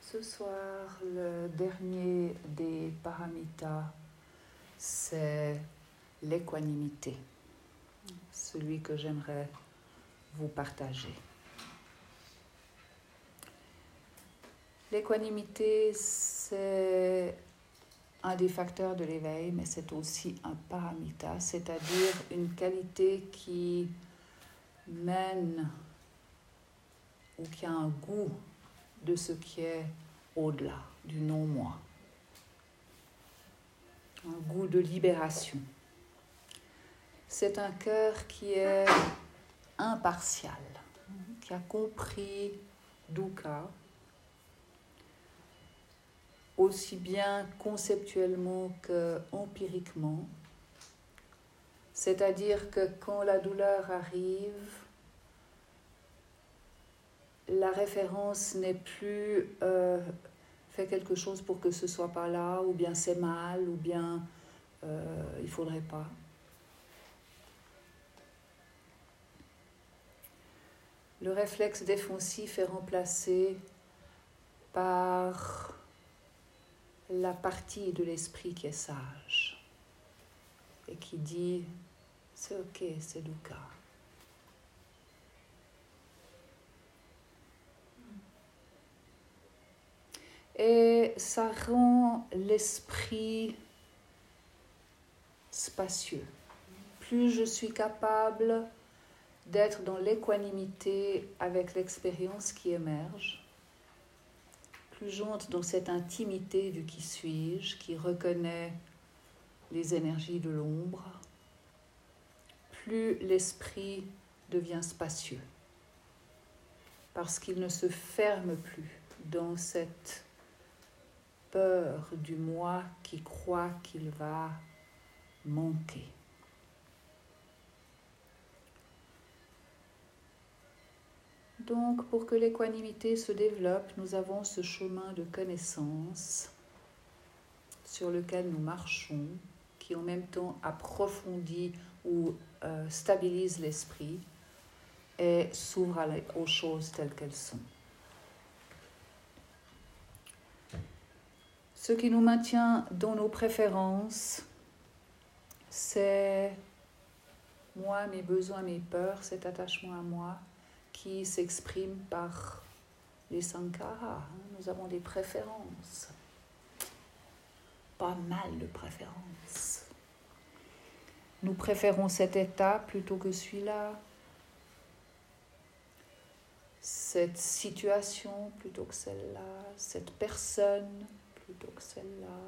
Ce soir, le dernier des paramitas, c'est l'équanimité, celui que j'aimerais vous partager. L'équanimité, c'est un des facteurs de l'éveil, mais c'est aussi un paramita, c'est-à-dire une qualité qui mène ou qui a un goût de ce qui est au-delà, du non-moi. Un goût de libération. C'est un cœur qui est impartial, qui a compris dukkha, aussi bien conceptuellement qu'empiriquement. C'est-à-dire que quand la douleur arrive, la référence n'est plus fais quelque chose pour que ce soit pas là, ou bien c'est mal, ou bien il faudrait pas. Le réflexe défensif est remplacé par la partie de l'esprit qui est sage et qui dit c'est ok, c'est dukkha. Et ça rend l'esprit spacieux. Plus je suis capable d'être dans l'équanimité avec l'expérience qui émerge, plus j'entre dans cette intimité du qui suis-je, qui reconnaît les énergies de l'ombre, plus l'esprit devient spacieux, parce qu'il ne se ferme plus dans cette peur du moi qui croit qu'il va manquer. Donc, pour que l'équanimité se développe, nous avons ce chemin de connaissance sur lequel nous marchons, qui en même temps approfondit ou stabilise l'esprit et s'ouvre aux choses telles qu'elles sont. Ce qui nous maintient dans nos préférences, c'est moi, mes besoins, mes peurs, cet attachement à moi qui s'exprime par les sankharas. Nous avons des préférences, pas mal de préférences. Nous préférons cet état plutôt que celui-là, cette situation plutôt que celle-là, cette personne plutôt que celle-là.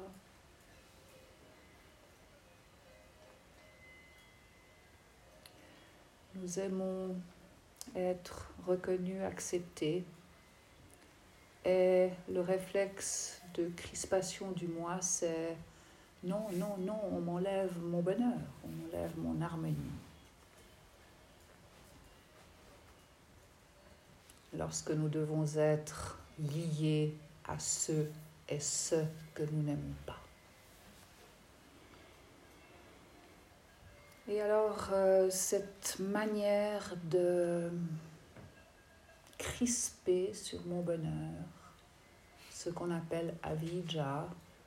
Nous aimons être reconnus, acceptés, et le réflexe de crispation du moi, c'est non, non, non, on m'enlève mon bonheur, on m'enlève mon harmonie. Lorsque nous devons être liés à ceux et ce que nous n'aimons pas. Et alors, cette manière de crisper sur mon bonheur, ce qu'on appelle avijja,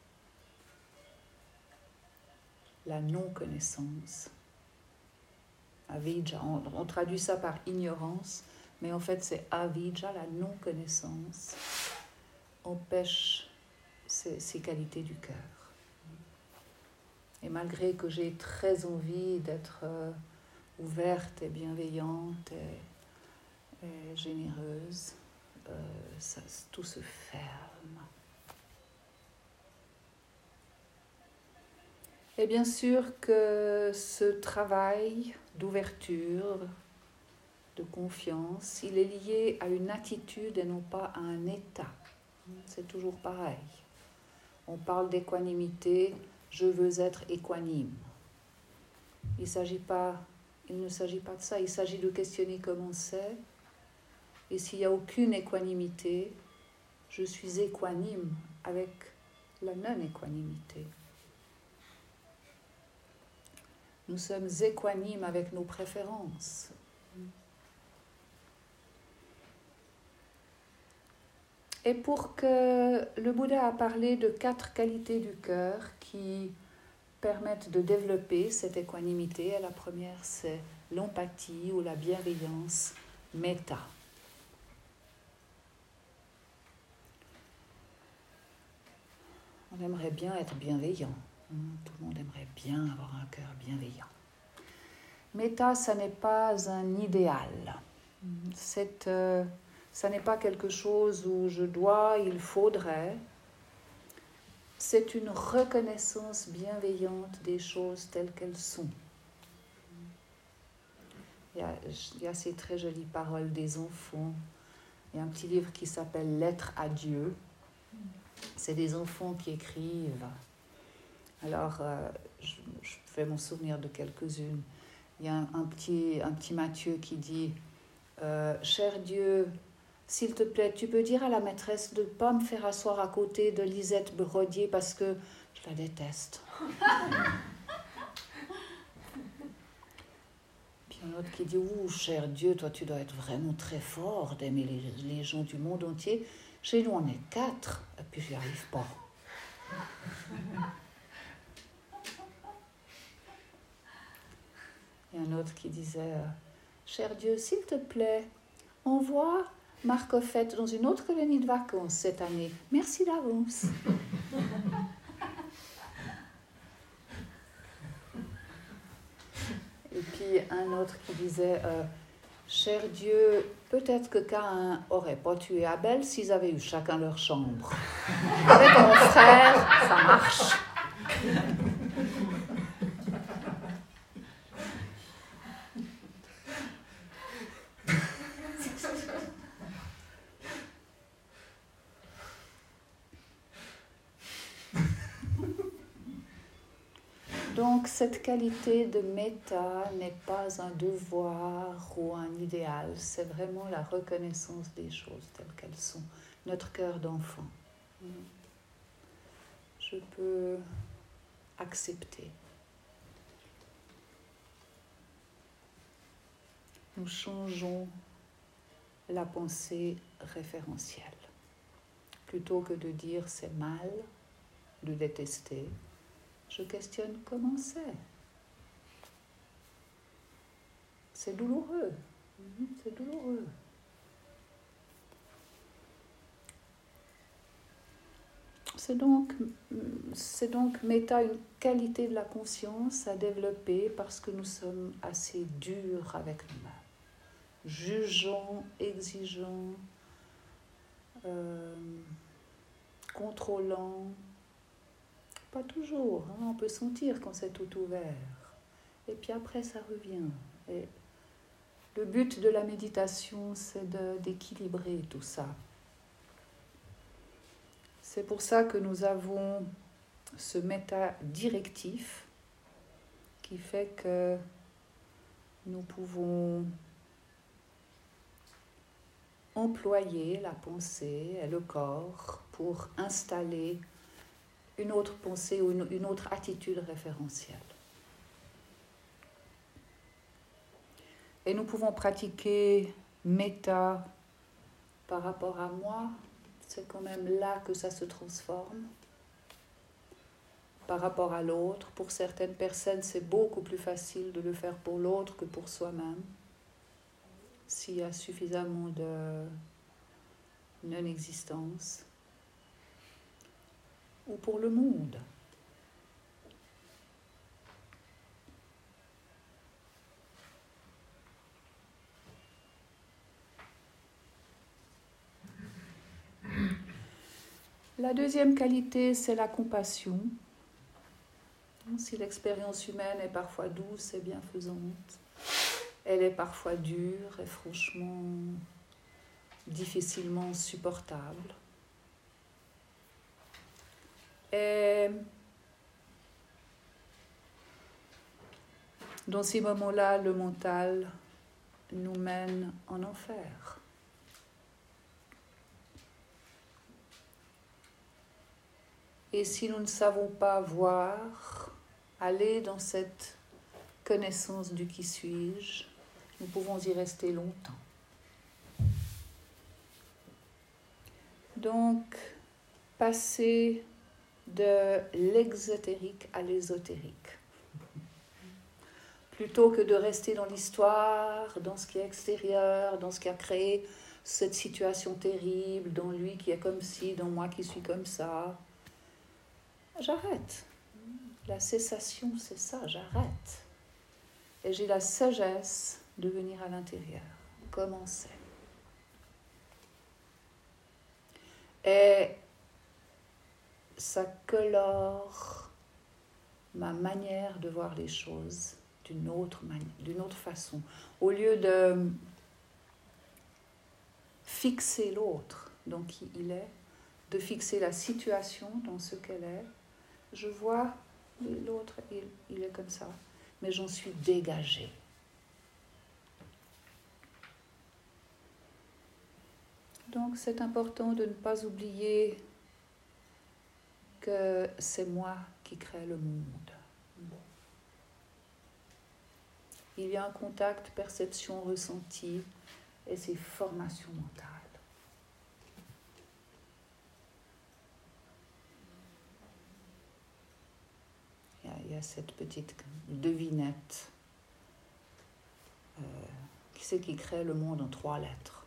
la non-connaissance. Avijja, on traduit ça par ignorance, mais en fait c'est avijja, la non-connaissance, empêche ces qualités du cœur. Et malgré que j'ai très envie d'être ouverte et bienveillante et généreuse, tout se ferme. Et bien sûr que ce travail d'ouverture, de confiance, il est lié à une attitude et non pas à un état. C'est toujours pareil. On parle d'équanimité, je veux être équanime. Il ne s'agit pas de ça, il s'agit de questionner comment c'est. Et s'il n'y a aucune équanimité, je suis équanime avec la non-équanimité. Nous sommes équanimes avec nos préférences. Et pour que le Bouddha a parlé de 4 qualités du cœur qui permettent de développer cette équanimité. Et la première, c'est l'empathie ou la bienveillance, metta. On aimerait bien être bienveillant. Tout le monde aimerait bien avoir un cœur bienveillant. Metta, ça n'est pas un idéal. Ça n'est pas quelque chose où je dois, il faudrait. C'est une reconnaissance bienveillante des choses telles qu'elles sont. Il y a ces très jolies paroles des enfants. Il y a un petit livre qui s'appelle « Lettres à Dieu ». C'est des enfants qui écrivent. Alors, je fais mon souvenir de quelques-unes. Il y a un petit Mathieu qui dit « Cher Dieu, s'il te plaît, tu peux dire à la maîtresse de ne pas me faire asseoir à côté de Lisette Brodier parce que je la déteste. » Puis un autre qui dit « Ouh, cher Dieu, toi tu dois être vraiment très fort d'aimer les gens du monde entier. Chez nous on est 4, et puis j'y arrive pas. » Et un autre qui disait « Cher Dieu, s'il te plaît, envoie Marc Offette dans une autre colonie de vacances cette année. Merci d'avance. » Et puis un autre qui disait Cher Dieu, peut-être que Caïn aurait pas tué Abel s'ils avaient eu chacun leur chambre. Avec mon frère, ça marche. Donc cette qualité de metta n'est pas un devoir ou un idéal, c'est vraiment la reconnaissance des choses telles qu'elles sont, notre cœur d'enfant. Je peux accepter. Nous changeons la pensée référentielle. Plutôt que de dire c'est mal, de détester, je questionne comment c'est. C'est douloureux. C'est douloureux. C'est donc metta, une qualité de la conscience à développer parce que nous sommes assez durs avec nous-mêmes. Jugeons, exigeants, contrôlants. Pas toujours, hein, on peut sentir quand c'est tout ouvert. Et puis après, ça revient. Et le but de la méditation, c'est d'équilibrer tout ça. C'est pour ça que nous avons ce metta directif qui fait que nous pouvons employer la pensée et le corps pour installer une autre pensée ou une autre attitude référentielle. Et nous pouvons pratiquer metta par rapport à moi, c'est quand même là que ça se transforme. Par rapport à l'autre, pour certaines personnes, c'est beaucoup plus facile de le faire pour l'autre que pour soi-même. S'il y a suffisamment de non-existence. Ou pour le monde. La deuxième qualité, c'est la compassion. Si l'expérience humaine est parfois douce et bienfaisante, elle est parfois dure et franchement difficilement supportable. Et dans ces moments-là, le mental nous mène en enfer. Et si nous ne savons pas voir, aller dans cette connaissance du qui suis-je, nous pouvons y rester longtemps. Donc, passer de l'exotérique à l'ésotérique. Plutôt que de rester dans l'histoire, dans ce qui est extérieur, dans ce qui a créé cette situation terrible, dans lui qui est comme ci, dans moi qui suis comme ça. J'arrête. La cessation, c'est ça, j'arrête. Et j'ai la sagesse de venir à l'intérieur, commencer. Et ça colore ma manière de voir les choses d'une autre façon. Au lieu de fixer l'autre dans qui il est, de fixer la situation dans ce qu'elle est, je vois l'autre, il est comme ça, mais j'en suis dégagée. Donc c'est important de ne pas oublier que c'est moi qui crée le monde. Il y a un contact, perception, ressenti et c'est formation mentale. Il y a cette petite devinette. Qui c'est qui crée le monde en 3 lettres?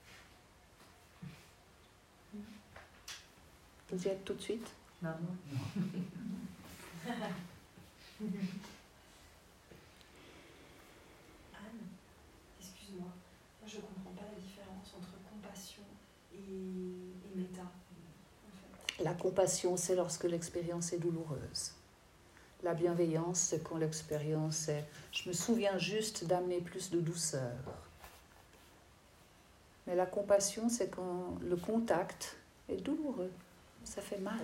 Vous y êtes tout de suite? Non. Anne, excuse-moi, moi je ne comprends pas la différence entre compassion et méta. En fait. La compassion, c'est lorsque l'expérience est douloureuse. La bienveillance, c'est quand l'expérience est... Je me souviens juste d'amener plus de douceur. Mais la compassion, c'est quand le contact est douloureux. Ça fait mal.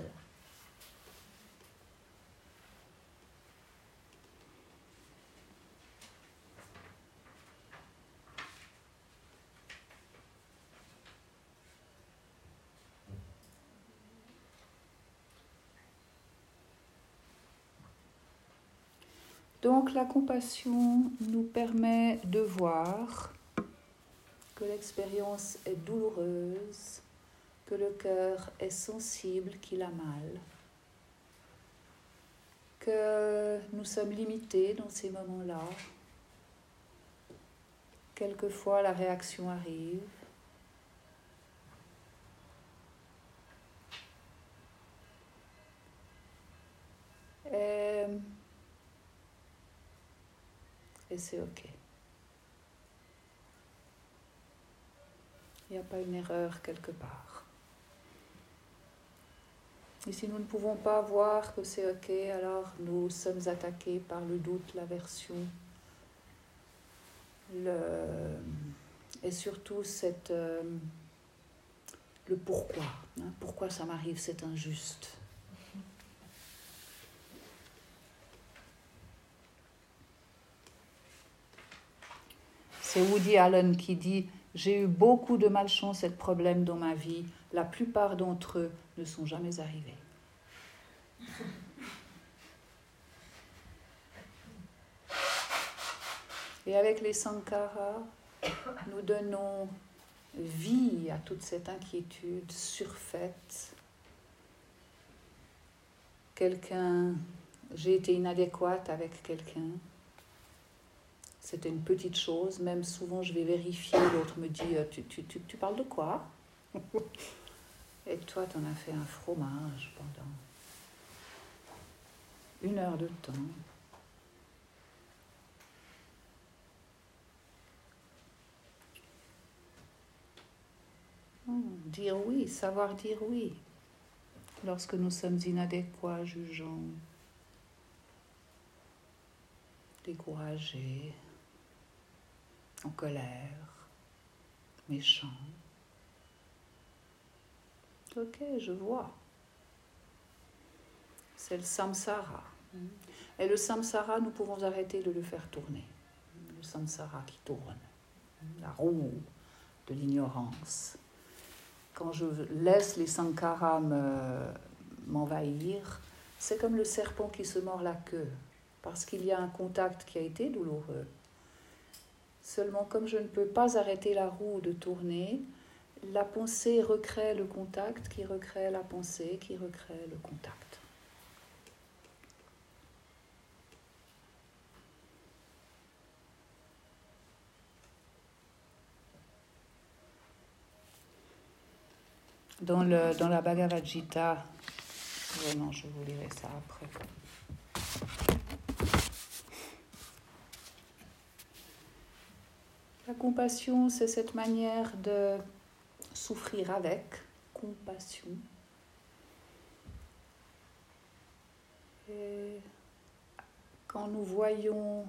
Donc la compassion nous permet de voir que l'expérience est douloureuse, que le cœur est sensible, qu'il a mal, que nous sommes limités dans ces moments-là. Quelquefois la réaction arrive. Et c'est ok. Il n'y a pas une erreur quelque part. Et si nous ne pouvons pas voir que c'est ok, alors nous sommes attaqués par le doute, l'aversion, et surtout le pourquoi. Pourquoi ça m'arrive, c'est injuste. C'est Woody Allen qui dit « J'ai eu beaucoup de malchance et de problèmes dans ma vie. La plupart d'entre eux ne sont jamais arrivés. » Et avec les Sankaras, nous donnons vie à toute cette inquiétude surfaite. J'ai été inadéquate avec quelqu'un. C'était une petite chose, même souvent je vais vérifier, l'autre me dit « Tu parles de quoi ?» Et toi, tu en as fait un fromage pendant 1 heure de temps. Dire oui, savoir dire oui, lorsque nous sommes inadéquats, jugeants, découragés, en colère, méchants. Ok, je vois. C'est le samsara. Et le samsara, nous pouvons arrêter de le faire tourner. Le samsara qui tourne, la roue de l'ignorance. Quand je laisse les sankaras m'envahir, c'est comme le serpent qui se mord la queue, parce qu'il y a un contact qui a été douloureux. Seulement, comme je ne peux pas arrêter la roue de tourner, la pensée recrée le contact, qui recrée la pensée, qui recrée le contact. Dans la Bhagavad Gita, non, je vous lirai ça après. La compassion, c'est cette manière de souffrir avec compassion. Et quand nous voyons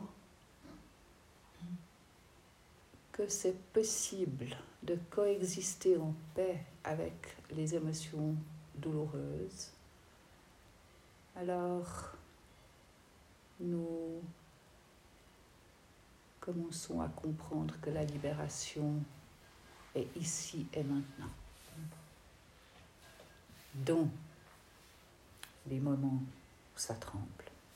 que c'est possible de coexister en paix avec les émotions douloureuses, alors nous commençons à comprendre que la libération est ici et maintenant, dans les moments où ça tremble.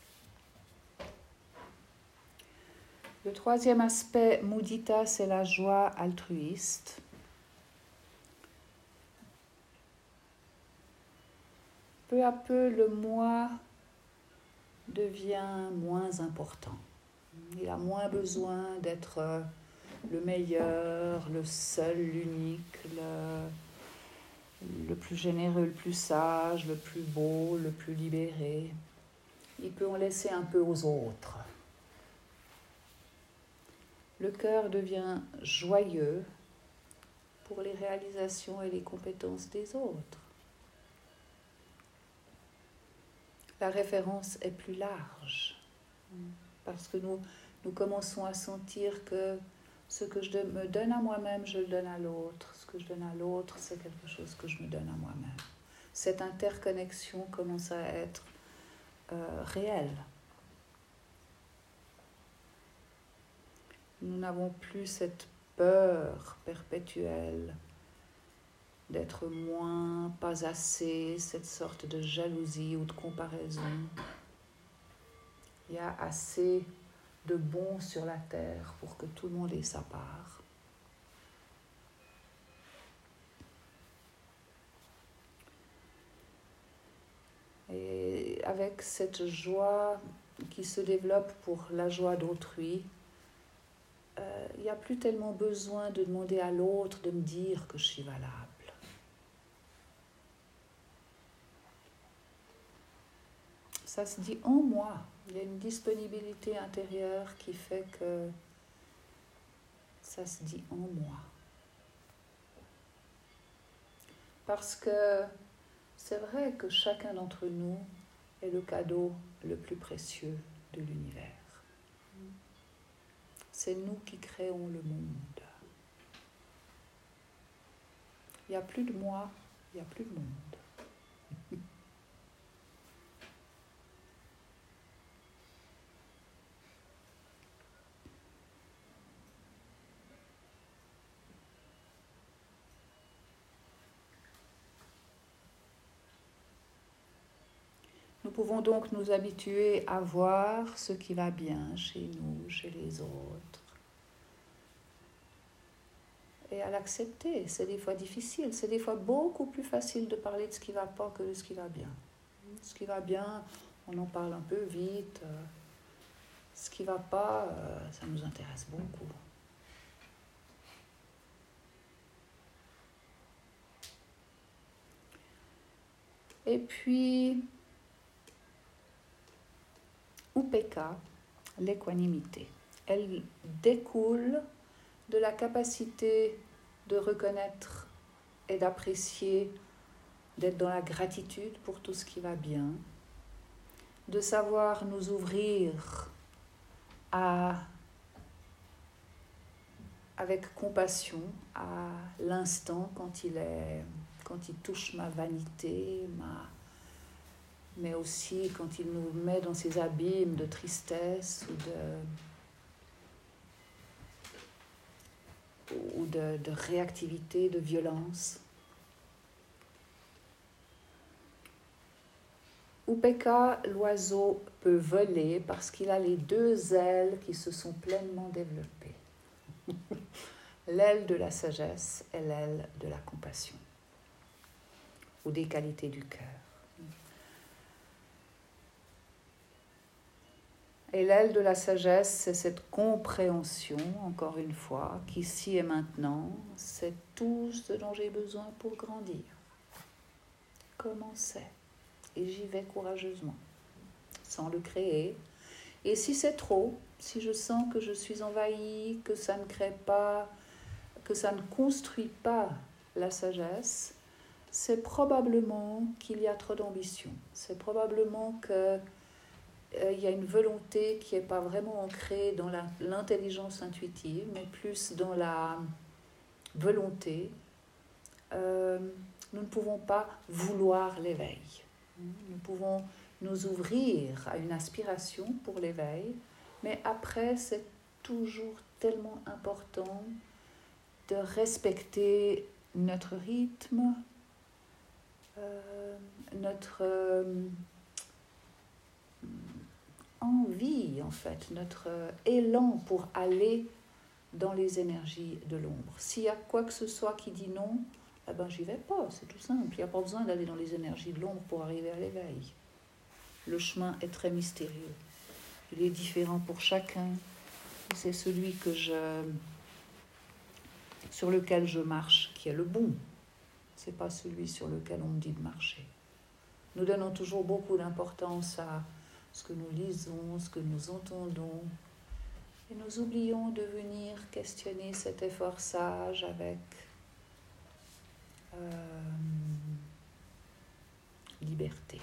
Le troisième aspect mudita, c'est la joie altruiste. Peu à peu, le moi devient moins important. Il a moins besoin d'être le meilleur, le seul, l'unique, le plus généreux, le plus sage, le plus beau, le plus libéré. Il peut en laisser un peu aux autres. Le cœur devient joyeux pour les réalisations et les compétences des autres. La référence est plus large parce que nous commençons à sentir que ce que je me donne à moi-même, je le donne à l'autre. Ce que je donne à l'autre, c'est quelque chose que je me donne à moi-même. Cette interconnexion commence à être réelle. Nous n'avons plus cette peur perpétuelle d'être moins, pas assez, cette sorte de jalousie ou de comparaison. Il y a assez de bon sur la terre pour que tout le monde ait sa part. Et avec cette joie qui se développe pour la joie d'autrui, il n'y a plus tellement besoin de demander à l'autre de me dire que je suis valable. Ça se dit en moi. Il y a une disponibilité intérieure qui fait que ça se dit en moi. Parce que c'est vrai que chacun d'entre nous est le cadeau le plus précieux de l'univers. C'est nous qui créons le monde. Il n'y a plus de moi, il n'y a plus de monde. Nous pouvons donc nous habituer à voir ce qui va bien chez nous, chez les autres. Et à l'accepter. C'est des fois difficile, c'est des fois beaucoup plus facile de parler de ce qui ne va pas que de ce qui va bien. Ce qui va bien, on en parle un peu vite. Ce qui ne va pas, ça nous intéresse beaucoup. Et puis, Upekkha, l'équanimité. Elle découle de la capacité de reconnaître et d'apprécier, d'être dans la gratitude pour tout ce qui va bien, de savoir nous ouvrir avec compassion à l'instant quand il touche ma vanité, mais aussi quand il nous met dans ces abîmes de tristesse ou de réactivité, de violence. Upekkha, l'oiseau, peut voler parce qu'il a les deux ailes qui se sont pleinement développées. L'aile de la sagesse est l'aile de la compassion ou des qualités du cœur. Et l'aile de la sagesse, c'est cette compréhension, encore une fois, qu'ici et maintenant, c'est tout ce dont j'ai besoin pour grandir. Comment c'est ? Et j'y vais courageusement, sans le créer. Et si c'est trop, si je sens que je suis envahie, que ça ne crée pas, que ça ne construit pas la sagesse, c'est probablement qu'il y a trop d'ambition. C'est probablement qu'il y a une volonté qui n'est pas vraiment ancrée dans l'intelligence intuitive, mais plus dans la volonté. Nous ne pouvons pas vouloir l'éveil. Nous pouvons nous ouvrir à une aspiration pour l'éveil, mais après, c'est toujours tellement important de respecter notre rythme, notre envie, en fait, notre élan pour aller dans les énergies de l'ombre. S'il y a quoi que ce soit qui dit non, eh ben, j'y vais pas, c'est tout simple. Il n'y a pas besoin d'aller dans les énergies de l'ombre pour arriver à l'éveil. Le chemin est très mystérieux. Il est différent pour chacun. C'est celui sur lequel je marche qui est le bon. Ce n'est pas celui sur lequel on me dit de marcher. Nous donnons toujours beaucoup d'importance à ce que nous lisons, ce que nous entendons. Et nous oublions de venir questionner cet effort sage avec liberté.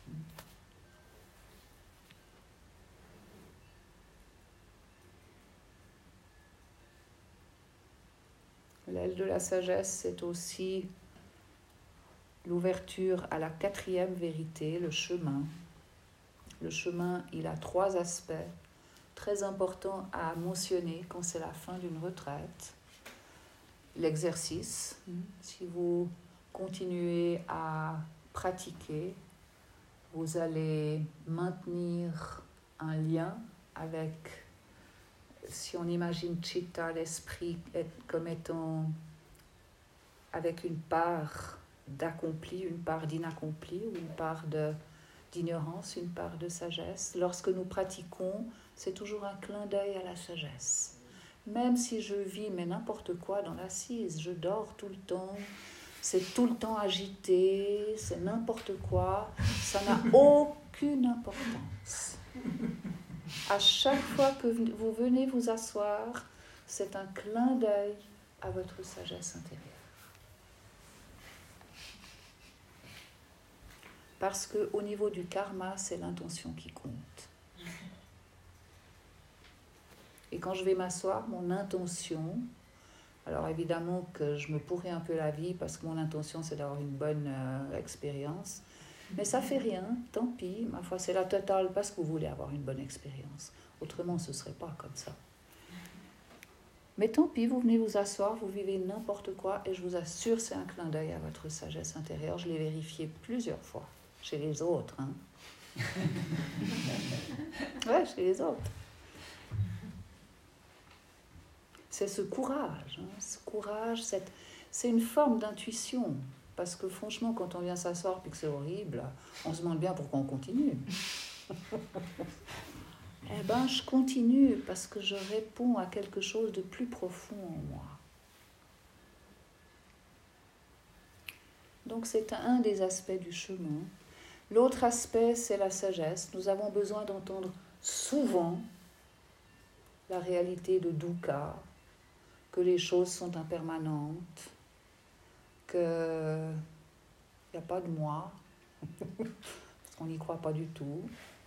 L'aile de la sagesse, c'est aussi l'ouverture à la 4e vérité, le chemin. Le chemin, il a 3 aspects très importants à mentionner quand c'est la fin d'une retraite. L'exercice, si vous continuez à pratiquer, vous allez maintenir un lien avec, si on imagine Chitta, l'esprit, comme étant avec une part d'accompli, une part d'inaccompli, ou une part d'ignorance, une part de sagesse. Lorsque nous pratiquons, c'est toujours un clin d'œil à la sagesse. Même si je vis mais n'importe quoi dans l'assise, je dors tout le temps, c'est tout le temps agité, c'est n'importe quoi, ça n'a aucune importance. À chaque fois que vous venez vous asseoir, c'est un clin d'œil à votre sagesse intérieure. Parce qu'au niveau du karma, c'est l'intention qui compte. Et quand je vais m'asseoir, mon intention, alors évidemment que je me pourris un peu la vie parce que mon intention c'est d'avoir une bonne expérience, mais ça fait rien, tant pis, ma foi c'est la totale parce que vous voulez avoir une bonne expérience. Autrement ce ne serait pas comme ça. Mais tant pis, vous venez vous asseoir, vous vivez n'importe quoi et je vous assure c'est un clin d'œil à votre sagesse intérieure. Je l'ai vérifié plusieurs fois, chez les autres. Ouais, chez les autres. C'est ce courage, c'est une forme d'intuition. Parce que franchement, quand on vient s'asseoir et que c'est horrible, on se demande bien pourquoi on continue. Eh bien, je continue parce que je réponds à quelque chose de plus profond en moi. Donc c'est un des aspects du chemin. L'autre aspect, c'est la sagesse. Nous avons besoin d'entendre souvent la réalité de dukkha, que les choses sont impermanentes, qu'il n'y a pas de moi, parce qu'on n'y croit pas du tout.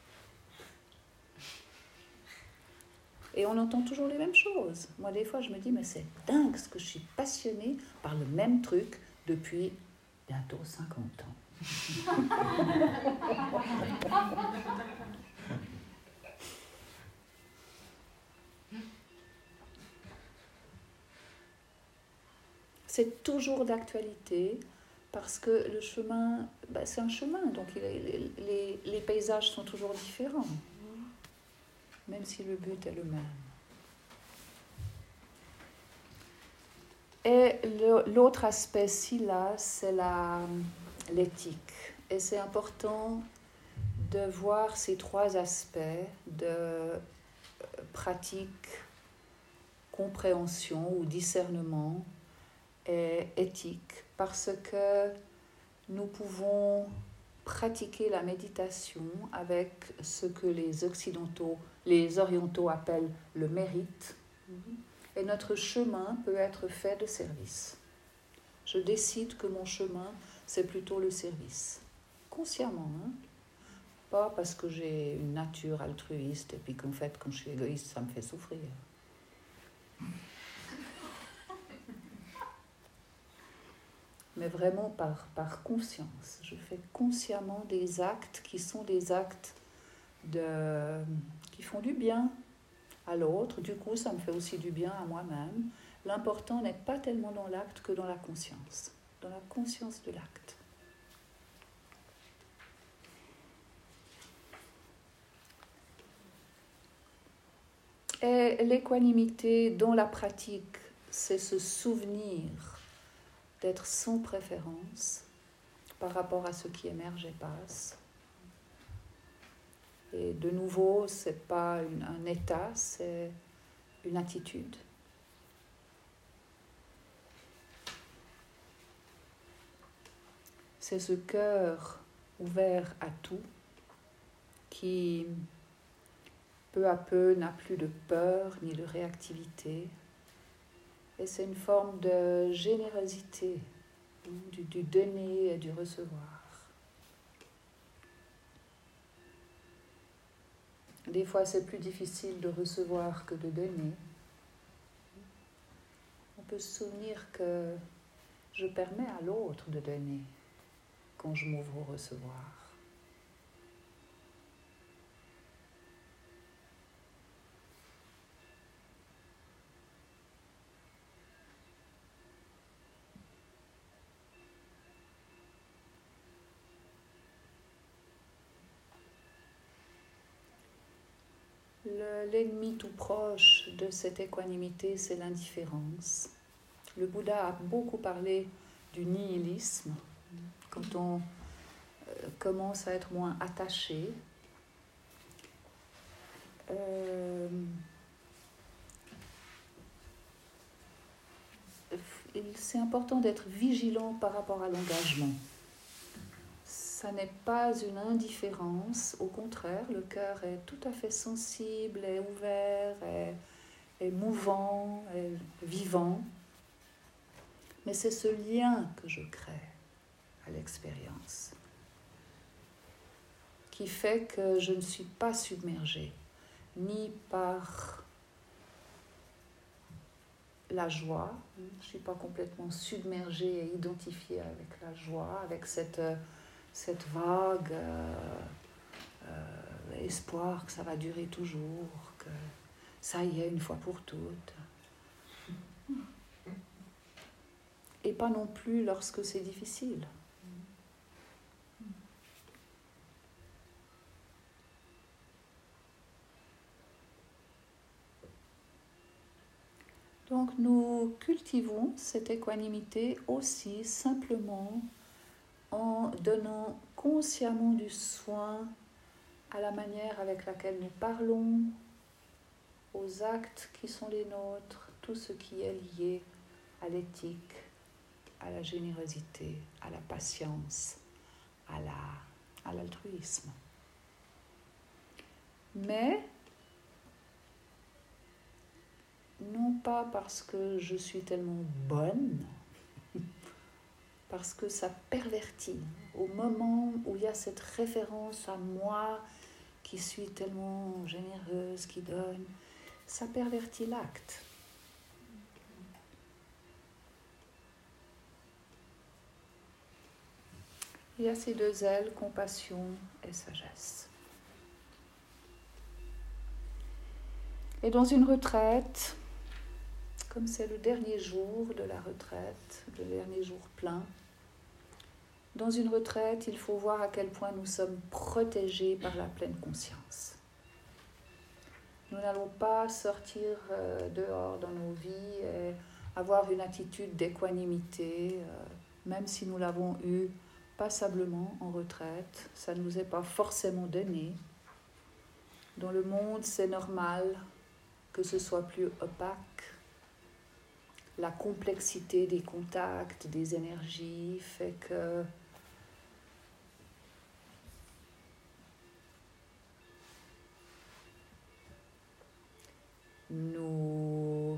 Et on entend toujours les mêmes choses. Moi, des fois, je me dis, mais c'est dingue ce que je suis passionnée par le même truc depuis bientôt 50 ans. C'est toujours d'actualité parce que le chemin, c'est un chemin, donc les paysages sont toujours différents, même si le but est le même. Et l'autre aspect, là, c'est l'éthique. Et c'est important de voir ces trois aspects de pratique, compréhension ou discernement et éthique, parce que nous pouvons pratiquer la méditation avec ce que les orientaux appellent le mérite. Et notre chemin peut être fait de service. Je décide que mon chemin, c'est plutôt le service. Consciemment, hein? Pas parce que j'ai une nature altruiste et puis qu'en fait, quand je suis égoïste, ça me fait souffrir. Mais vraiment par conscience. Je fais consciemment des actes qui sont des actes qui font du bien à l'autre. Du coup, ça me fait aussi du bien à moi-même. L'important n'est pas tellement dans l'acte que dans la conscience de l'acte. Et l'équanimité dans la pratique, c'est se souvenir d'être sans préférence par rapport à ce qui émerge et passe. Et de nouveau, ce n'est pas un état, c'est une attitude. C'est ce cœur ouvert à tout qui, peu à peu, n'a plus de peur ni de réactivité. Et c'est une forme de générosité, du donner et du recevoir. Des fois, c'est plus difficile de recevoir que de donner. On peut se souvenir que je permets à l'autre de donner quand je m'ouvre au recevoir. L'ennemi tout proche de cette équanimité, c'est l'indifférence. Le Bouddha a beaucoup parlé du nihilisme, quand on commence à être moins attaché. C'est important d'être vigilant par rapport à l'engagement. Ça n'est pas une indifférence, au contraire, le cœur est tout à fait sensible, est ouvert, est mouvant, est vivant. Mais c'est ce lien que je crée à l'expérience qui fait que je ne suis pas submergée, ni par la joie, je ne suis pas complètement submergée et identifiée avec la joie, avec cette vague espoir que ça va durer toujours, que ça y est une fois pour toutes. Et pas non plus lorsque c'est difficile. Donc nous cultivons cette équanimité aussi simplement en donnant consciemment du soin à la manière avec laquelle nous parlons, aux actes qui sont les nôtres, tout ce qui est lié à l'éthique, à la générosité, à la patience, à l'altruisme. Mais non pas parce que je suis tellement bonne, parce que ça pervertit. Au moment où il y a cette référence à moi qui suis tellement généreuse, qui donne, ça pervertit l'acte. Il y a ces deux ailes, compassion et sagesse. Et dans une retraite, comme c'est le dernier jour de la retraite, le dernier jour plein, dans une retraite, il faut voir à quel point nous sommes protégés par la pleine conscience. Nous n'allons pas sortir dehors dans nos vies et avoir une attitude d'équanimité, même si nous l'avons eue passablement en retraite, ça ne nous est pas forcément donné. Dans le monde, c'est normal que ce soit plus opaque. La complexité des contacts, des énergies fait que nous,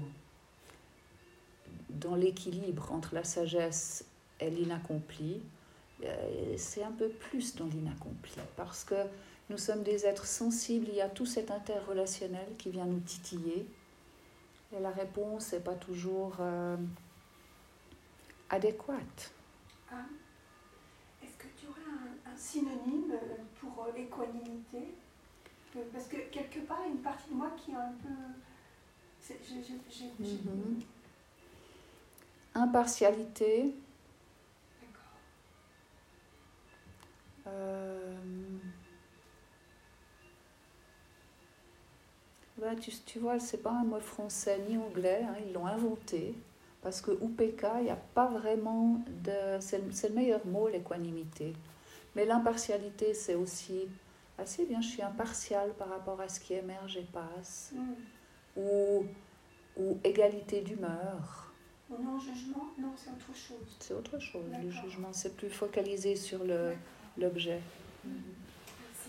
dans l'équilibre entre la sagesse et l'inaccompli, c'est un peu plus dans l'inaccompli, parce que nous sommes des êtres sensibles, il y a tout cet interrelationnel qui vient nous titiller, et la réponse n'est pas toujours adéquate. Est-ce que tu aurais un synonyme pour équanimité? Parce que quelque part, il y a une partie de moi qui est un peu... Impartialité. Tu vois, c'est pas un mot français ni anglais, hein, ils l'ont inventé, parce que UPK, il n'y a pas vraiment de... C'est le meilleur mot, l'équanimité. Mais l'impartialité, c'est aussi assez bien, je suis impartiale par rapport à ce qui émerge et passe. Ou égalité d'humeur. Non-jugement, non, c'est autre chose. C'est autre chose. D'accord. Le jugement, c'est plus focalisé sur l'objet. Merci.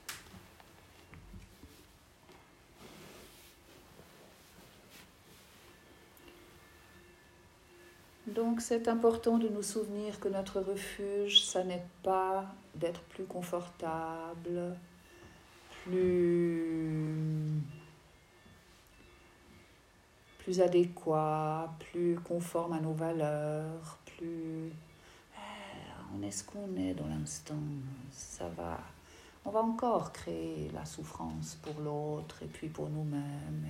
Donc, c'est important de nous souvenir que notre refuge, ça n'est pas d'être plus confortable, plus adéquat, plus conforme à nos valeurs, plus... on est ce qu'on est dans l'instant, ça va... On va encore créer la souffrance pour l'autre et puis pour nous-mêmes.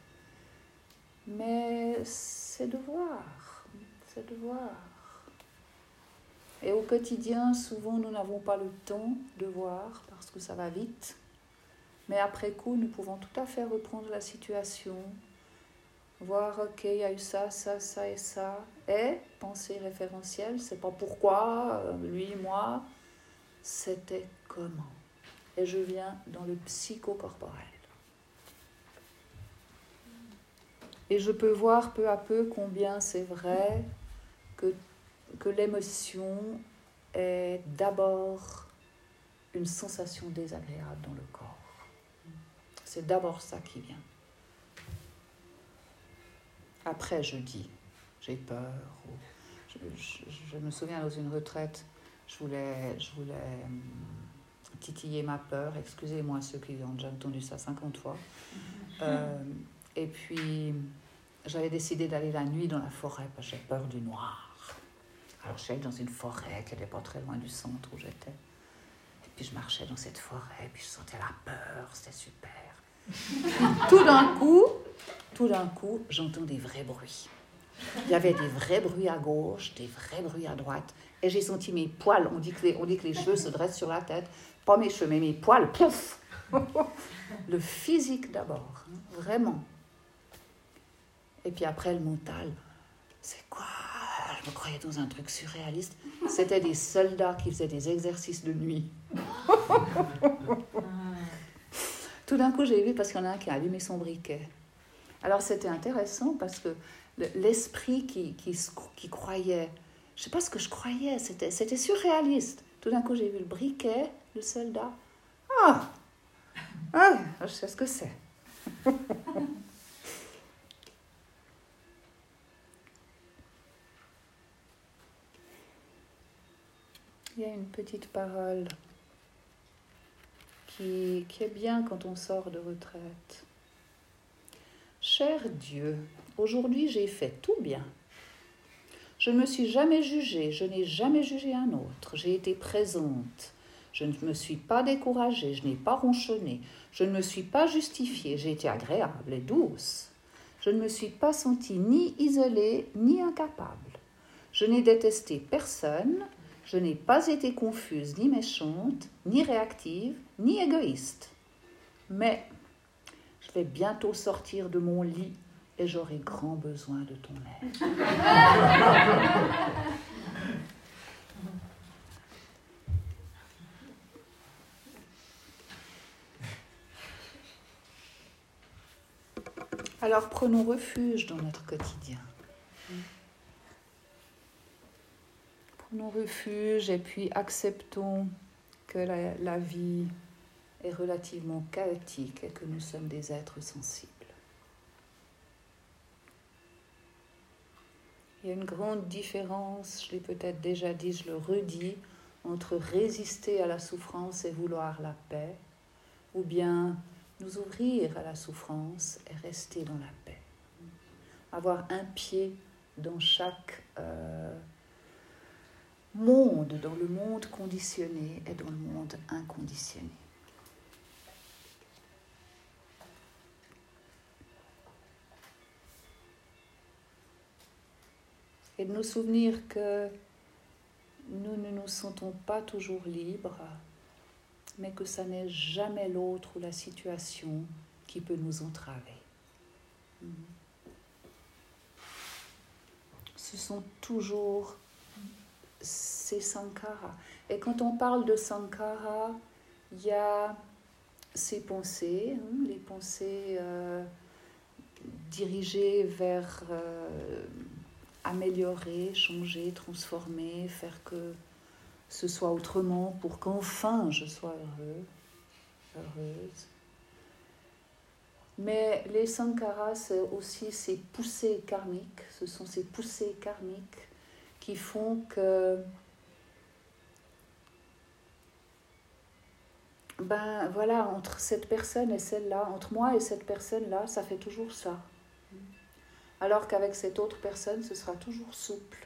Mais c'est de voir, c'est de voir. Et au quotidien, souvent, nous n'avons pas le temps de voir parce que ça va vite. Mais après coup, nous pouvons tout à fait reprendre la situation, voir, ok, il y a eu ça, ça, ça et ça. Et pensée référentielle, c'est pas pourquoi, lui, moi, c'était comment. Et je viens dans le psychocorporel. Et je peux voir peu à peu combien c'est vrai que l'émotion est d'abord une sensation désagréable dans le corps. C'est d'abord ça qui vient. Après, je dis, j'ai peur. Je me souviens dans une retraite, je voulais titiller ma peur. Excusez-moi ceux qui ont déjà entendu ça 50 fois. Et puis, j'avais décidé d'aller la nuit dans la forêt parce que j'ai peur du noir. Alors, je suis allée dans une forêt qui n'était pas très loin du centre où j'étais. Et puis, je marchais dans cette forêt, puis je sentais la peur, c'était super. Tout d'un coup, j'entends des vrais bruits. Il y avait des vrais bruits à gauche, des vrais bruits à droite. Et j'ai senti mes poils, on dit que les cheveux se dressent sur la tête. Pas mes cheveux, mais mes poils, pouf. Le physique d'abord, hein, vraiment. Et puis après, le mental, c'est quoi? Je me croyais dans un truc surréaliste. C'était des soldats qui faisaient des exercices de nuit. Tout d'un coup, j'ai vu, parce qu'il y en a un qui a allumé son briquet. Alors, c'était intéressant parce que l'esprit qui croyait, je ne sais pas ce que je croyais, c'était surréaliste. Tout d'un coup, j'ai vu le briquet, le soldat. Ah, je sais ce que c'est. Il y a une petite parole qui est bien quand on sort de retraite. Cher Dieu, aujourd'hui j'ai fait tout bien. Je ne me suis jamais jugée, je n'ai jamais jugé un autre. J'ai été présente. Je ne me suis pas découragée, je n'ai pas ronchonné. Je ne me suis pas justifiée, j'ai été agréable et douce. Je ne me suis pas sentie ni isolée ni incapable. Je n'ai détesté personne. Je n'ai pas été confuse, ni méchante, ni réactive, ni égoïste. Mais je vais bientôt sortir de mon lit et j'aurai grand besoin de ton aide. Alors prenons refuge dans notre quotidien. Prenons refuge et puis acceptons que la vie est relativement chaotique et que nous sommes des êtres sensibles. Il y a une grande différence, je l'ai peut-être déjà dit, je le redis, entre résister à la souffrance et vouloir la paix, ou bien nous ouvrir à la souffrance et rester dans la paix. Avoir un pied dans chaque monde, dans le monde conditionné et dans le monde inconditionné. Et de nous souvenir que nous ne nous sentons pas toujours libres, mais que ça n'est jamais l'autre ou la situation qui peut nous entraver. Ce sont toujours ces sankharas. Et quand on parle de sankharas, il y a ces pensées, les pensées dirigées vers améliorer, changer, transformer, faire que ce soit autrement pour qu'enfin je sois heureux, heureuse. Mais les sankharas, c'est aussi ces poussées karmiques, ce sont ces poussées karmiques qui font que, ben voilà, entre cette personne et celle-là, entre moi et cette personne-là, ça fait toujours ça. Alors qu'avec cette autre personne, ce sera toujours souple.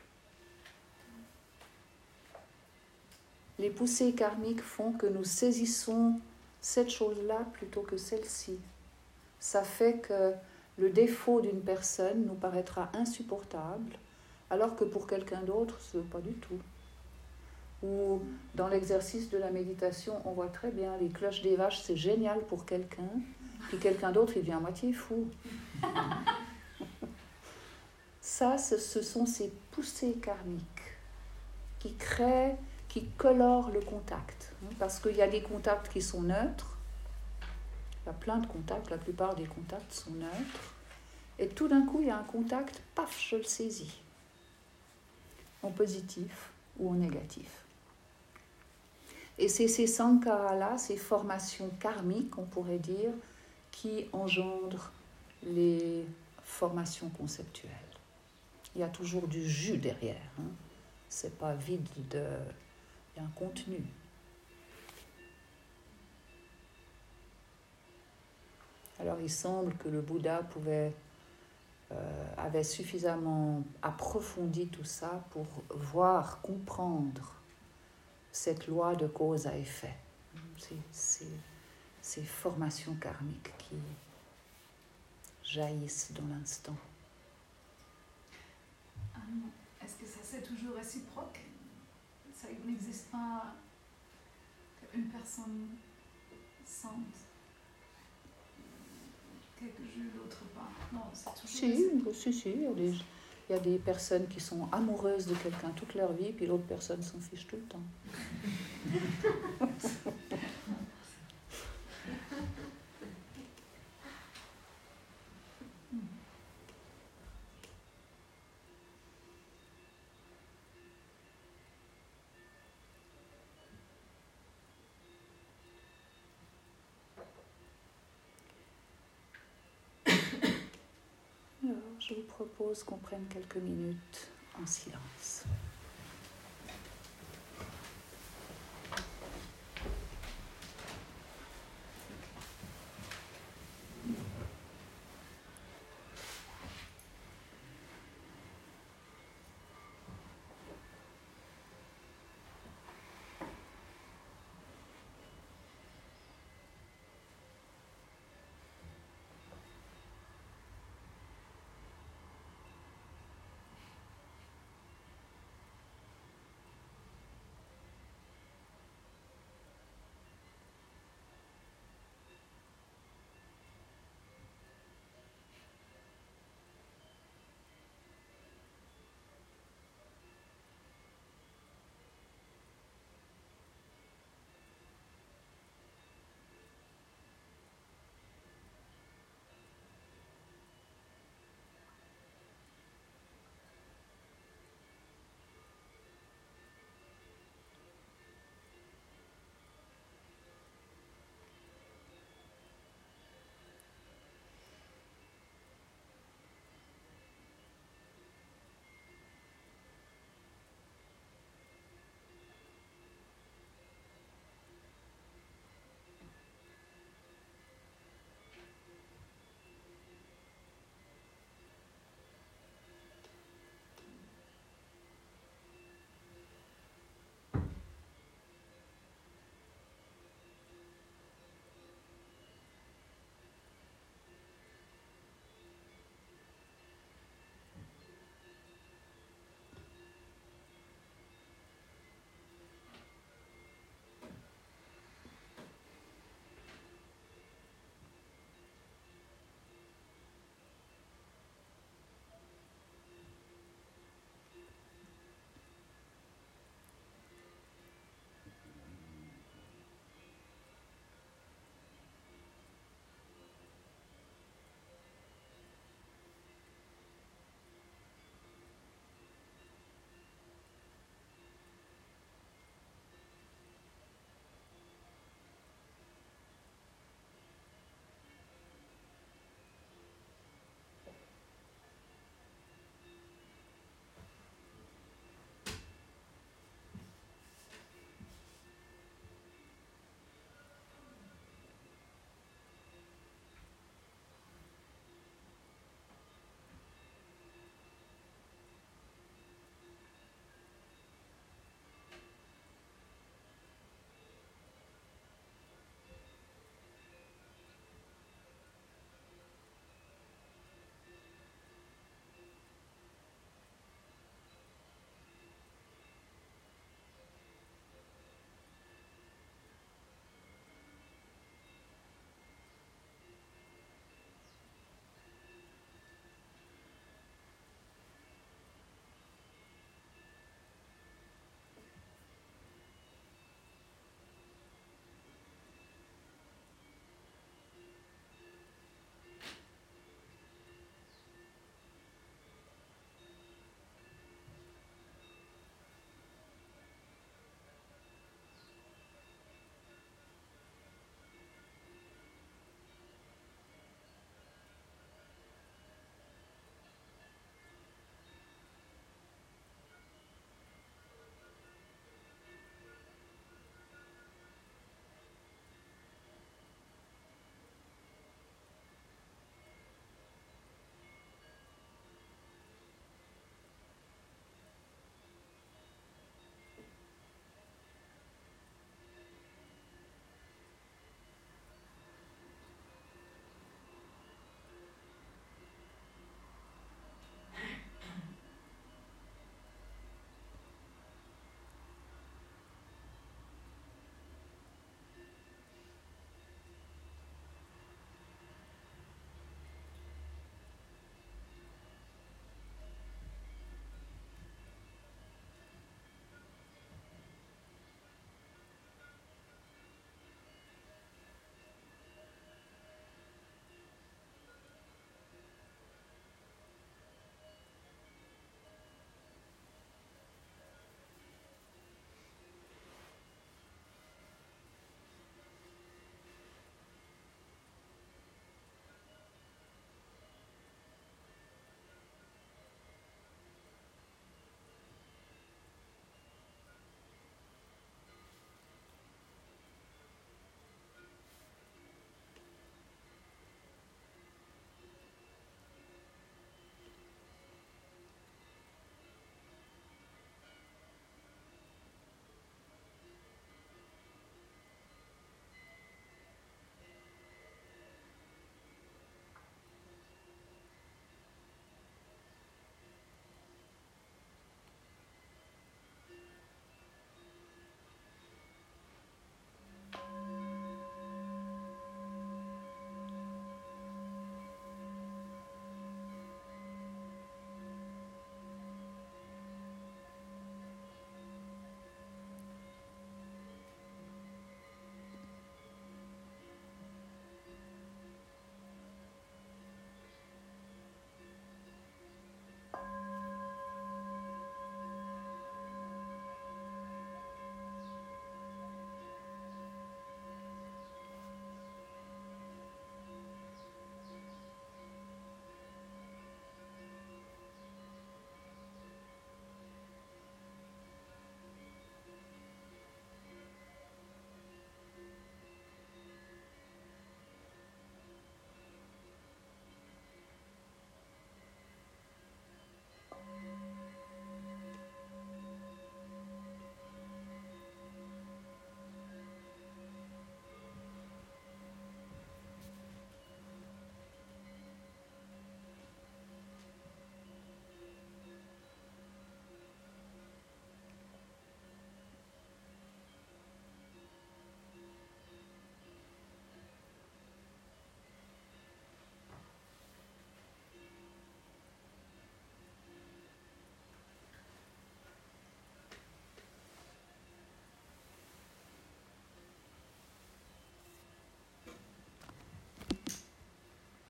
Les poussées karmiques font que nous saisissons cette chose-là plutôt que celle-ci. Ça fait que le défaut d'une personne nous paraîtra insupportable, alors que pour quelqu'un d'autre, ce n'est pas du tout. Ou dans l'exercice de la méditation, on voit très bien, les cloches des vaches, c'est génial pour quelqu'un, puis quelqu'un d'autre, il devient à moitié fou. Ça, ce sont ces poussées karmiques qui créent, qui colorent le contact. Parce qu'il y a des contacts qui sont neutres, il y a plein de contacts, la plupart des contacts sont neutres, et tout d'un coup, il y a un contact, paf, je le saisis, en positif ou en négatif. Et c'est ces sankharas-là, ces formations karmiques, on pourrait dire, qui engendrent les formations conceptuelles. Il y a toujours du jus derrière, c'est pas vide de... Il y a un contenu. Alors il semble que le Bouddha avait suffisamment approfondi tout ça pour voir, comprendre cette loi de cause à effet. Ces formations karmiques qui jaillissent dans l'instant. Est-ce que ça c'est toujours réciproque? Ça n'existe pas qu'une personne sente quelque chose, l'autre pas. Non, c'est toujours Si, il y a des personnes qui sont amoureuses de quelqu'un toute leur vie, puis l'autre personne s'en fiche tout le temps. Alors, je vous propose qu'on prenne quelques minutes en silence.